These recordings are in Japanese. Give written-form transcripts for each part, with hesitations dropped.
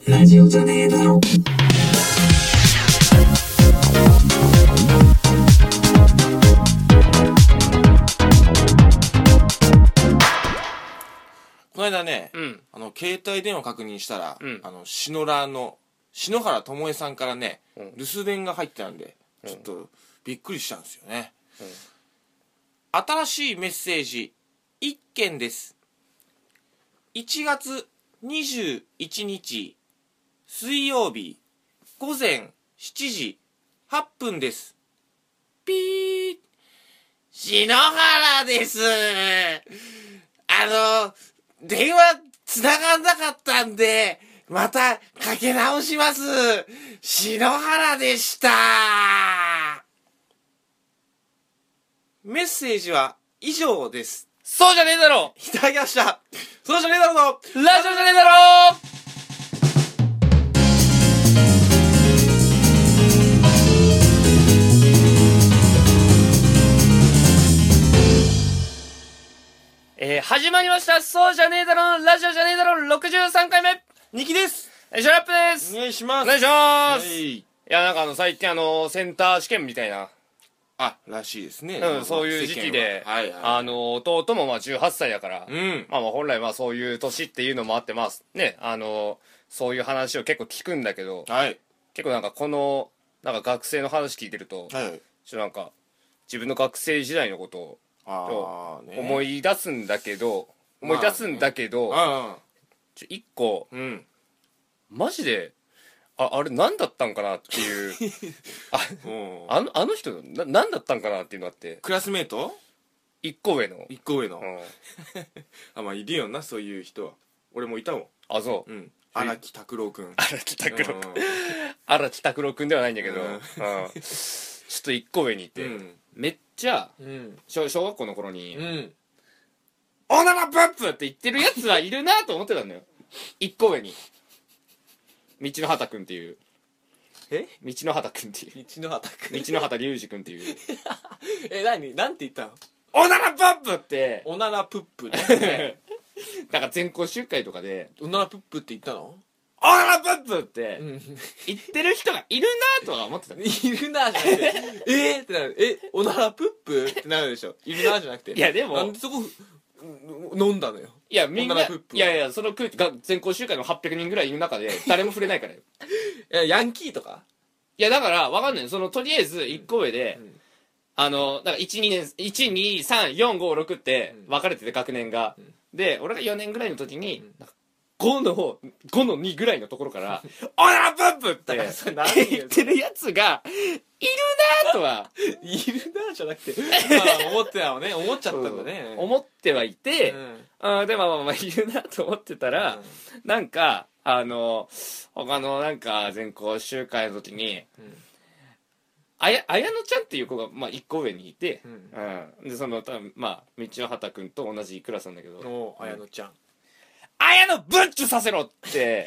ラジオじゃねえだろ。 この間ね、 うん。 携帯電話確認したら、 うん。 シノラーの篠原ともえさんからね、 うん留守電が入ってたんで、 うんちょっとびっくりしたんですよね。 うん新しいメッセージ1件です。1月21日水曜日午前7時8分です。ピー、篠原です。電話繋がんなかったんで、またかけ直します。篠原でした。メッセージは以上です。 そうじゃねえだろ。 いただきました。そうじゃねえだろうのラジオじゃねえだろ。始まりました。そうじゃねえだろ。ラジオじゃねえだろ。63回目。 ニキです。 ショラップです。 お願いします。 お願いします。 はい。 いや、なんか最近センター試験みたいな、 らしいですね。 そういう時期で、 はいはい。 弟も18歳だから、 うん。 まあ本来そういう年っていうのもあってね、そういう話を結構聞くんだけど、 はい。 結構なんかなんか学生の話聞いてると、 はい。 ちょっとなんか自分の学生時代のことを思い出すんだけど、 あ一個、 うん。 マジで、あれ何だったんかなっていう、あの人何だったんかなっていうのあって、 クラスメート一個上の。 一個上の。 うん、 まあいるよな、そういう人は。俺もいたもん。 あ、そう。 うん。荒木拓郎くん。 荒木拓郎くん。荒木拓郎くんではないんだけど、ちょっと一個上にいて、めっちゃ、小学校の頃に、おならプップって言ってるやつはいるなと思ってたんだよ。一個上に。道の畑くんっていう。道の畑くんっていう。 道の畑くん。 道の畑隆二くんっていう。 なんて言ったの？ おならプップって、 おならプップね。 なんか全校集会とかで、 おならプップって言ったの？ おならプップって言ってる人がいるなとは思ってた。 いるなじゃなくて、ってなる。おならプップってなるでしょ。いるなじゃなくて。 いやでも、 なんでそこ飲んだのよ。 いやみんな、 おならプップいやその空気が全校集会の800人ぐらいいる中で誰も触れないからよ。 ヤンキーとか？ いやだからわかんない。とりあえず1個上で、だから1、2年、1、2、3、4、5、6って分かれてて学年が。で、俺が4年ぐらいの時に、5の2ぐらいのところから、おならプップって言ってるやつが、いるなとは。 いるなじゃなくて、思ってたのね。思っちゃったんだね。 思ってはいて、でもいるなと思ってたら、なんか、他のなんか全校集会の時に、綾乃ちゃんっていう子が、1個上にいて、で、多分、道の畑くんと同じクラスなんだけど、 綾乃ちゃん。 綾乃ブッチュさせろって、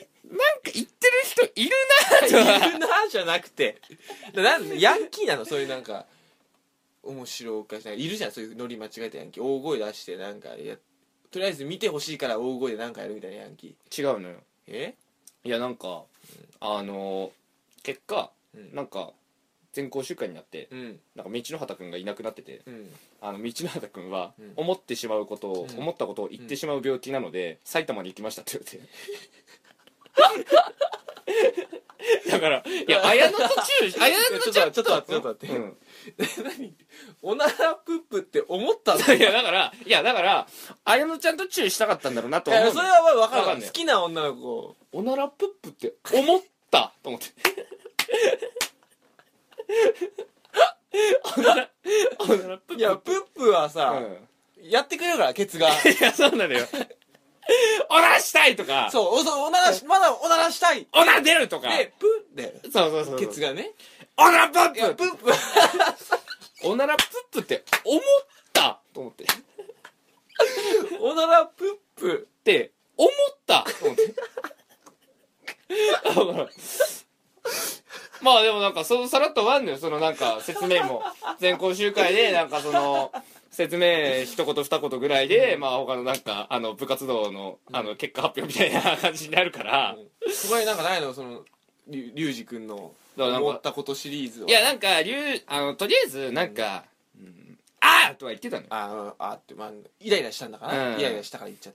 なんか言ってる人いるなとは。 いるなじゃなくて、ヤンキーなの？そういうなんか、面白おかしい。いるじゃん、そういうノリ間違えたヤンキー。大声出して、なんか、とりあえず見てほしいから大声でなんかやるみたいなヤンキー。違うのよ。いや、なんか、結果、なんか、全校集会になって、なんか道の畑くんがいなくなってて、道の畑くんは思ったことを言ってしまう病気なので、埼玉に行きましたって言われて。だから、いや、綾乃ちゃんとちょっと待って。何？おならプップって思ったの？ いや、だから、綾乃ちゃんとチューしたかったんだろうなと思う。 それは分かる。好きな女の子。 おならプップって思ったと思って。 いや、プップはさ、やってくれるから、ケツが。いや、そうなのよ。おならしたいとか。 そう、まだおならしたい。 おなら出るとか。 で、プッで。 そう。 ケツがね。 おならプップ。 いや、プップ。 おならプップって思ったと思って。 おならプップって思ったと思って。でもなんかさらっと終わんのよ、なんか説明も。全校集会でなんか説明一言二言ぐらいで、他のなんか部活動の結果発表みたいな感じになるから、 他になんかないの、そのリュウジ君の思ったことシリーズは。 いやなんかとりあえずなんか、あーとは言ってたのよ。 あって、まあイライラしたんだから、イライラしたから言っちゃった、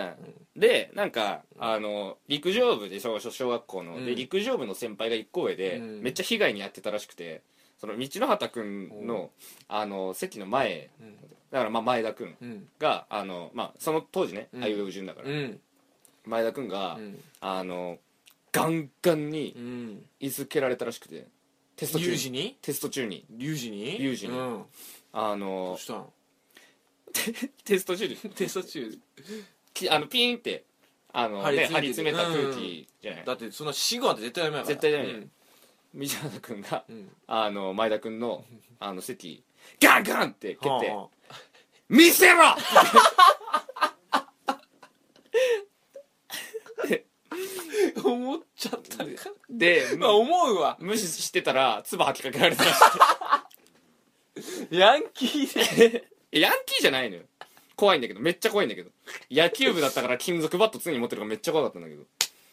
でなんか陸上部で小学校の、で陸上部の先輩が1個上で、めっちゃ被害に遭ってたらしくて、その道の畑くんの席の前、だからまあ前田くんがまあその当時ねあいうえお順だから、前田くんがガンガンにいづけられたらしくて、テスト中にリュウジにどうしたのテスト中ピーンって張り詰めた空気じゃない、 だってそんな死後なんて絶対ダメだから、 絶対ダメだよ、道端くんが前田くんの席ガンガンって蹴って「見せろ!」 思っちゃったかで、 まあ思うわ、 無視してたら唾吐きかけられたらしヤンキーでいヤンキーじゃないのよ、怖いんだけど、めっちゃ怖いんだけど、野球部だったから金属バット常に持ってるからめっちゃ怖かったんだけど、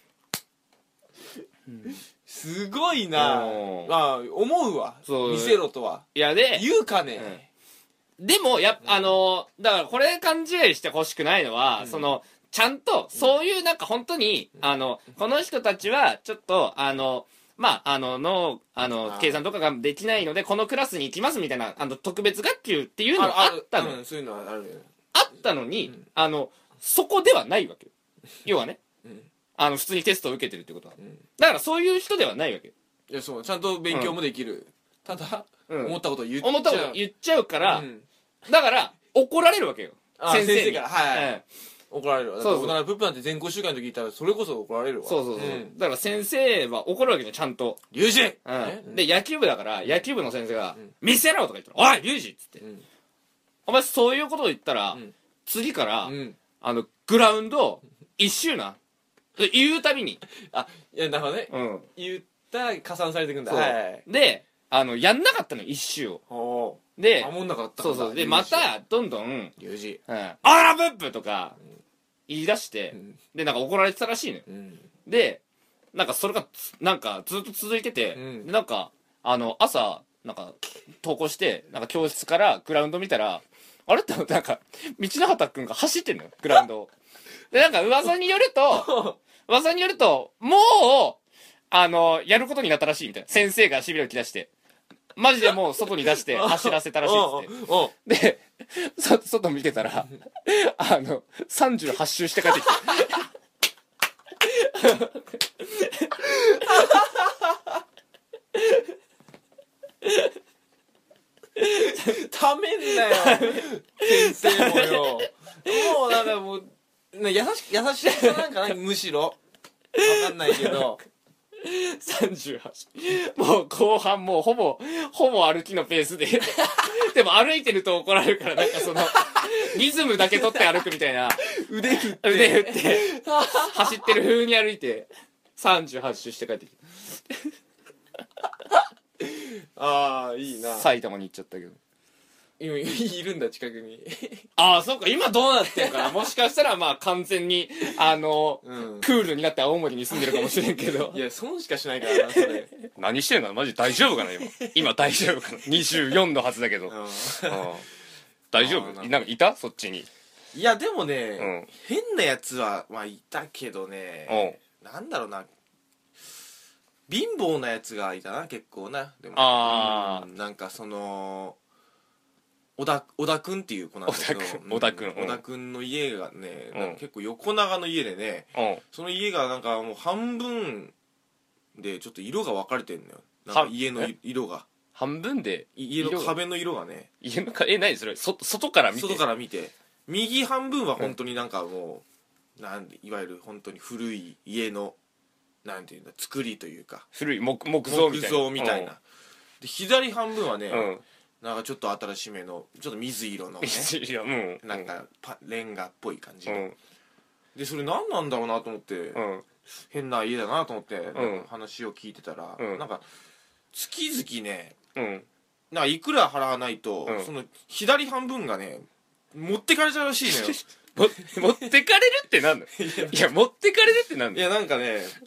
すごいな。まあ思うわ、見せろとは。 いやで言うかね、 でもだからこれ勘違いしてほしくないのは、そのちゃんとそういうなんか本当にこの人たちはちょっとまあ計算とかができないのでこのクラスに行きますみたいな特別学級っていうのがあったの、 そういうのはあるよ、 あったのにそこではないわけよ、要はね、普通にテストを受けてるってことは、だからそういう人ではないわけよ。 いや、そう、ちゃんと勉強もできる、ただ思ったこと言っちゃうから、だから怒られるわけよ、先生に。 怒られるわ。だから大人のプップなんて全校集会の時言ったらそれこそ怒られるわ。 そう、だから先生は怒るわけじゃん、ちゃんと。 リュウジ！ で野球部だから野球部の先生が「見せろ!」とか言ったら「おいリュウジ!」っつって「お前そういうことを言ったら次からグラウンド一周な」言うたびに、 いや、なるほどね、言ったら加算されていくんだ。 でやんなかったの一周を。で守んなかった。 そうでまたどんどんリュウジ 「あらブップ!」とか言い出してでなんか怒られてたらしいのよ。でなんかそれがなんかずっと続いてて、なんか朝なんか登校してなんか教室からグラウンド見たらあれってなんか道の畑くんが走ってんのよグラウンドを。でなんか噂によるともうやることになったらしいみたいな、先生がしびれを切らしてマジでもう外に出して走らせたらしいっつって。で外見てたら38周して帰ってきてためんなよ先生もよ。もうなんかもう優しさなんかな、むしろ分かんないけど 38もう後半もうほぼ歩きのペースででも歩いてると怒られるからなんかそのリズムだけ取って歩くみたいな、 腕振って走ってる風に歩いて38周して帰ってきてああいいな。 埼玉に行っちゃったけど今いるんだ近くにああそうか、今どうなってるかなもしかしたらまあ完全にクールになって青森に住んでるかもしれんけどいや損しかしないからなそれ何してんのマジ大丈夫かな今大丈夫かな24のはずだけど大丈夫なんかいたそっちに。 いやでもね、変なやつはまあいたけどね、なんだろうな、貧乏なやつがいたな結構な。でもなんかその小田くんっていう子なんだけど、 小田くんの家がね、なんか結構横長の家でね、その家がなんかもう半分でちょっと色が分かれてんのよ。なんか家の色が半分で家の壁の色がね、 家の何それ外から見て右半分は本当になんかもういわゆる本当に古い家のなんていうんだ作りというか古い木造みたいな、 で左半分はね、なんかちょっと新しめのちょっと水色のねなんかレンガっぽい感じの、でそれ何なんだろうなと思って、変な家だなと思って、話を聞いてたら、なんか月々ね、なんかいくら払わないと、その左半分がね持ってかれちゃうらしいのよ持ってかれるってなんだいや持ってかれるってなんだ。いやなんかね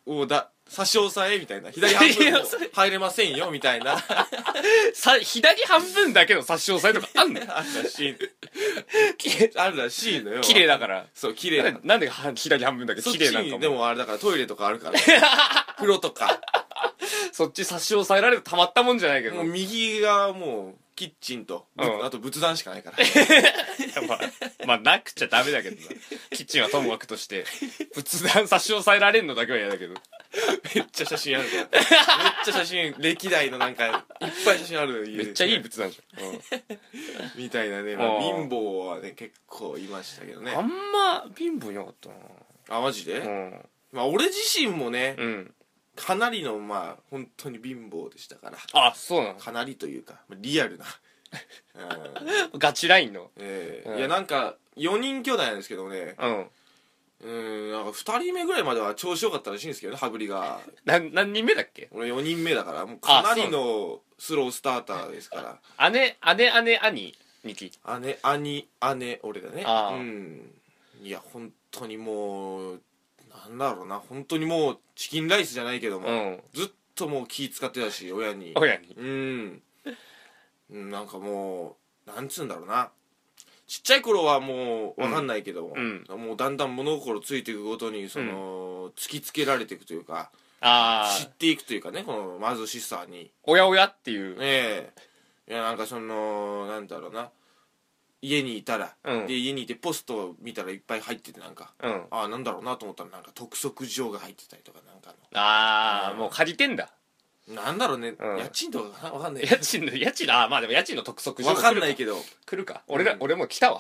を差し押さえみたいな、左半分も入れませんよみたいな左半分だけの差し押さえとかあんの？ あるらしいあるらしいのよ。 綺麗だから。 そう、綺麗なんで左半分だけ綺麗なんかも。 でもあれだからトイレとかあるから風呂とかそっち差し押さえられるとたまったもんじゃないけど。 もう右がもうキッチンと、あと仏壇しかないからまあなくちゃダメだけどな。キッチンはともかくとして仏壇差し押さえられんのだけは嫌だけど。 めっちゃ写真あるからめっちゃ写真、歴代のなんかいっぱい写真ある家めっちゃいい仏壇じゃん、みたいなね、まあ、貧乏はね結構いましたけどね。 あんま貧乏いなかったな。 あ、マジで、まあ俺自身もね、かなりのまあ本当に貧乏でしたから。 あ、そうなの。 かなりというかリアルなガチラインの。 いやなんか4人兄弟なんですけどね、なんか2人目ぐらいまでは調子良かったらしいんですけどね、羽振りが。 何人目だっけ？ 俺4人目だからもうかなりのスロースターターですから。 姉兄2期。 姉兄俺だね。いや本当にもうなんだろうな、本当にもうチキンライスじゃないけども、ずっともう気使ってたし、親になんかもうなんつうんだろうな、ちっちゃい頃はもう分かんないけども、もうだんだん物心ついていくごとにその、突きつけられていくというか、知っていくというかね、この貧しさにおやおやっていう。 いやなんかそのなんだろうな、家にいたら、で家にいてポストを見たらいっぱい入ってて、なんか、なんだろうなと思ったらなんか督促状が入ってたりとか、なんかもう借りてんだ。 なんだろうね、家賃とかわかんない。 家賃まあでも家賃の督促状わかんないけど来るか。俺も来たわ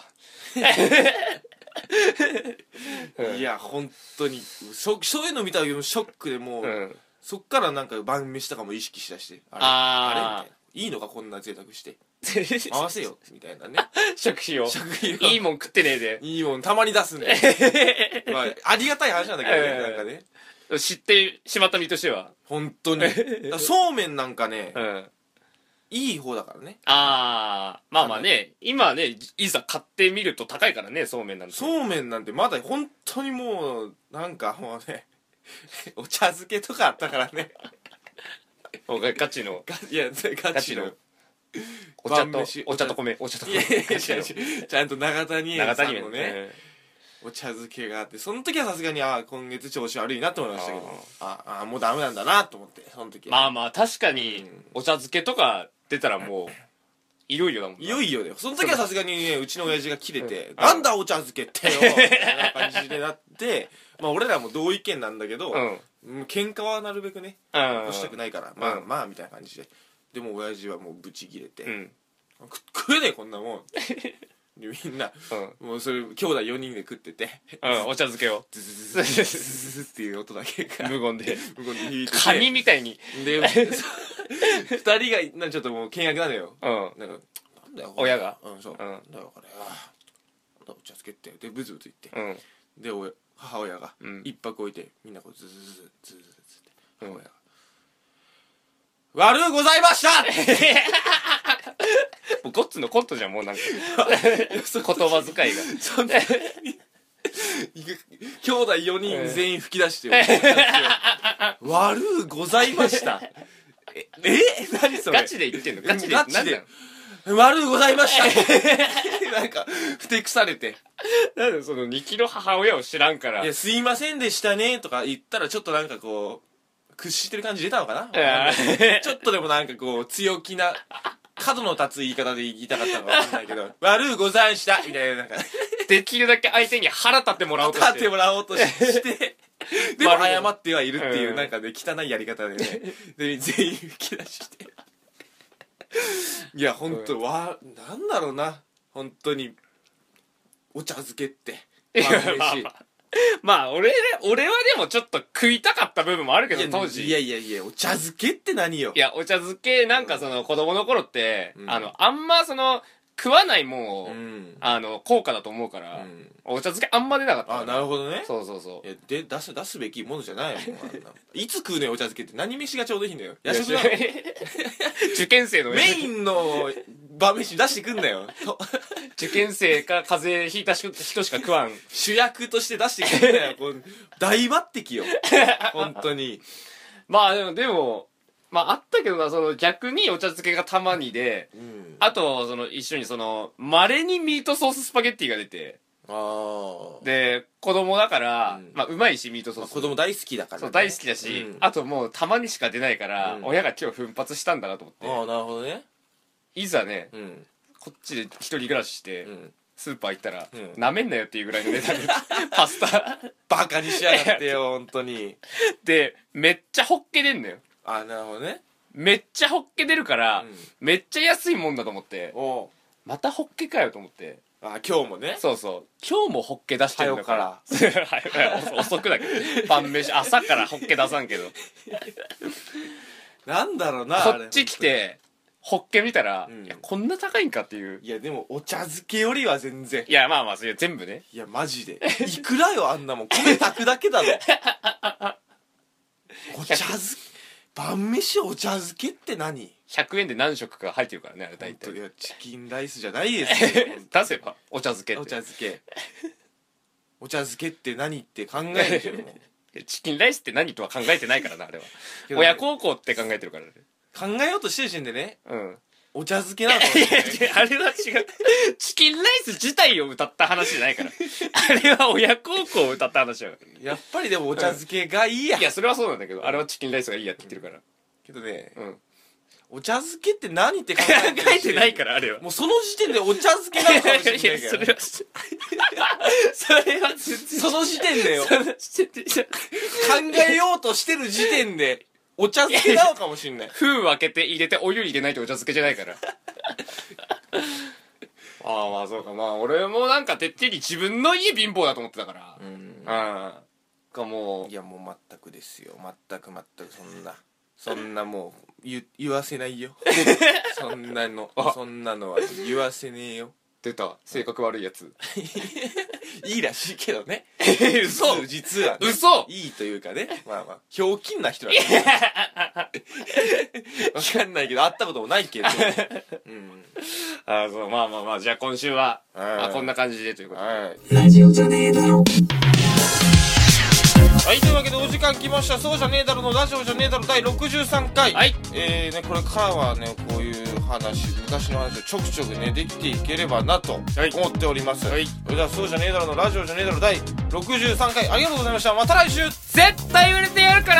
いや本当にそういうの見た時もショックで、もうそっからなんか晩飯とかも意識しだして、あれみたいな、いいのかこんな贅沢して合わせよみたいなね食費をいいもん食ってねえで、 いいもんたまに出すんでまあありがたい話なんだけどね、なんかね知ってしまった身としては本当にそうめんなんかね、いい方だからね。 まあまあね、今ね、いざ買ってみると高いからね、そうめんなんて。 そうめんなんてまだ本当にもうなんかもうねお茶漬けとかあったからねガチのガチのお茶と米いやちゃんと長谷園さんのねお茶漬けがあって、その時はさすがに今月調子悪いなと思いましたけど、もうダメなんだなと思って、その時まあまあ確かにお茶漬けとか出たらもういよいよだもんな。 いよいよだよ。その時はさすがにね、うちの親父がキレてなんだお茶漬けってよみたいな感じでなって、まあ俺らも同意見なんだけど、喧嘩はなるべくね起こしたくないから、まあみたいな感じで、でも親父はもうブチギレて、食えねえこんなもんみんな、もうそれ兄弟4人で食ってて、 お茶漬けをズズズズズズズっていう音だけが無言で響いてて、 カニみたいにで2人がちょっともう険悪なのよ。なんだよ親がそうなんだよこれお茶漬けってでブツブツ言って、で母親が一泊置いて、みんなこうズズズズズズズって母親が悪うございましたもうゴッツのコントじゃん、もうなんか言葉遣いがそんな兄弟4人全員吹き出して悪うございました何それ、 ガチで言ってんの？ガチで悪うございましたなんかふてくされて、 なんでその2期の母親を知らんから、 いやすいませんでしたねとか言ったらちょっとなんかこう屈してる感じ出たのかなちょっとでもなんかこう強気な角の立つ言い方で言いたかったのかわかんないけど悪うございしたみたいな、なんかできるだけ相手に腹立ってもらおうとしてしてでも謝ってはいるっていう、なんかね汚いやり方でねで全員吹き出していやほんとなんだろうな、本当にお茶漬けってまあ俺はでもちょっと食いたかった部分もあるけど、当時。 いやお茶漬けって何よ。 いやお茶漬けなんかその子供の頃って、あんまその食わないもんを、高価だと思うから、お茶漬けあんま出なかった。 なるほどね。 そうで出すべきものじゃないもんいつ食うねお茶漬けって、何飯がちょうどいいんだよ。夜食だろ受験生のメインの晩飯出してくんなよ受験生か風邪ひいた人しか食わん主役として出してくんなよ大抜擢よ本当に。 まあでもまああったけどな、その逆にお茶漬けがたまにで、あとその一緒にその稀にミートソーススパゲッティが出て、で子供だから、まあうまいしミートソース、 子供大好きだからね。 そう大好きだし、あともうたまにしか出ないから、親が今日奮発したんだなと思って。 ああなるほどね。 いざね、こっちで一人暮らしして、スーパー行ったら、なめんなよっていうぐらいの値段でパスタバカにしやがってよ本当に。でめっちゃホッケ出んのよ。 あなるほどね。 めっちゃホッケ出るから、めっちゃ安いもんだと思って、またホッケかよと思って。 あ今日もね。 そうそう今日もホッケ出してるんだから遅くだけど晩飯朝からホッケ出さんけどなんだろうな。 こっち来てホッケ見たら、いやこんな高いんかっていう。 いやでもお茶漬けよりは全然。 いやまあまあそれ全部ね。 いやマジでいくらよあんなもん。米炊くだけだろお茶漬け晩飯お茶漬けって何。 100円で何食か入ってるからねあれ大体。 いやチキンライスじゃないですよ出せばお茶漬けって。 お茶漬けお茶漬けって何って考えるけどもチキンライスって何とは考えてないからなあれは親孝行って考えてるからね。 考えようとしてる時点でね、お茶漬けなのかもしれない。いやあれは違うチキンライス自体を歌った話じゃないからあれは親孝行を歌った話だから。 やっぱりでもお茶漬けがいいや、 いやそれはそうなんだけど、あれはチキンライスがいいやって言ってるから、 けどね、お茶漬けって何って考えてないからあれはもうその時点でお茶漬けなのかもしれないから、 それはその時点でよその時点で考えようとしてる時点でお茶漬けなのかもしれない封を開けて入れてお湯に入れないとお茶漬けじゃないからああまあそうか。まあ俺もなんかてっきり自分の家貧乏だと思ってたから、もういやもう全くですよ。全くそんなもう言わせないよそんなのは言わせねえよ。 出た性格悪いやついいらしいけどね嘘実はね、 嘘いいというかね、まあまあひょうきんな人だからわかんないけど会ったこともないけどあそうまあまあまあじゃあ今週はこんな感じでということで、 ラジオじゃねえだろ。 はい、というわけでお時間来ました。そうじゃねえだろのラジオじゃねえだろ第63回。 はい。 ね、これからはね、こういう話、昔の話をちょくちょくね、できていければなと思っております。はい。それではそうじゃねえだろのラジオじゃねえだろ第63回、ありがとうございました。また来週絶対売れてやるか